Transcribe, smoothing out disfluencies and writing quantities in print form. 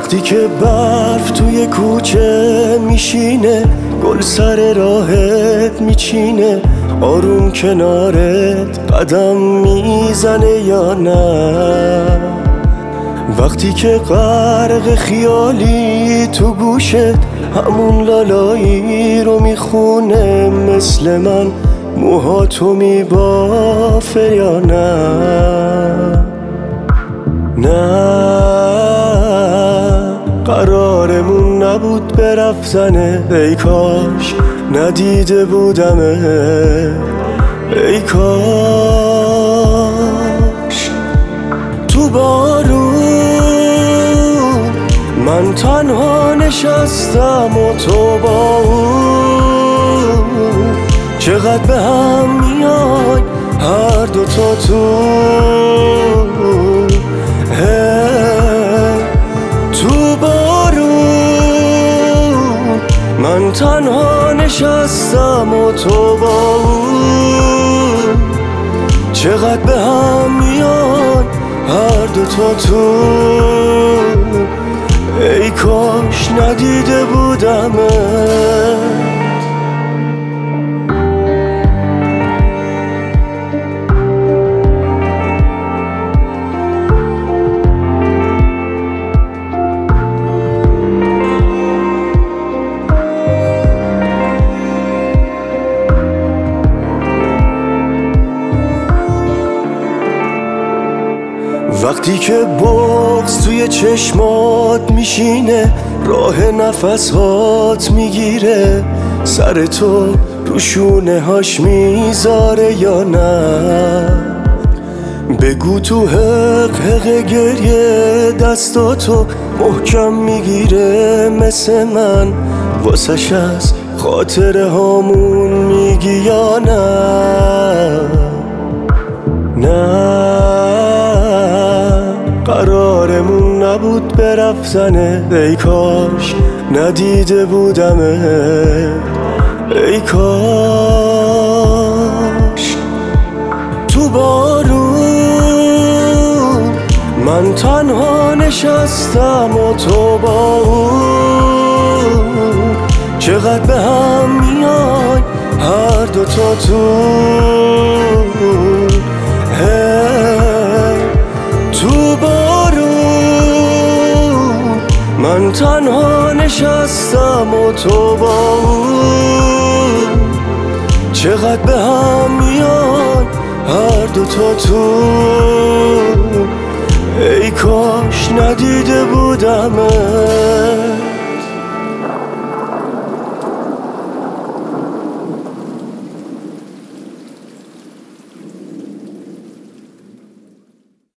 وقتی که برف توی کوچه میشینه، گل سر راهت میچینه، آروم کنارت قدم میزنه یا نه؟ وقتی که غرق خیالی تو گوشت همون لالایی رو میخونه، مثل من موهاتو میبافه یا نه؟ نه قرارمون نبود به رفتنه، ای کاش ندیده بودمه، ای کاش تو بارون من تنها نشستم و تو با اون، چقدر به هم میای هر دوتا تو تو بارون من تنها نشستم و تو با اون، چقدر به هم میای هر دوتا تو، ای کاش ندیده بودمه. وقتی که بغض توی چشمات میشینه، راه نفسات میگیره، سر تو رو شونه هاش میذاره یا نه؟ بگو تو حق حق گریه دستاتو محکم میگیره، مثل من واسش از خاطره هامون میگی یا نه؟ نه قرارمون نبود به رفتنه، ای کاش ندیده بودمه، ای کاش تو بارون من تنها نشستم و تو با اون، چقدر به هم میای هر دوتا تو تو بارون من تنها نشستم و تو با اون، چقدر به هم میای هر دوتا تو، ای کاش ندیده بودمه.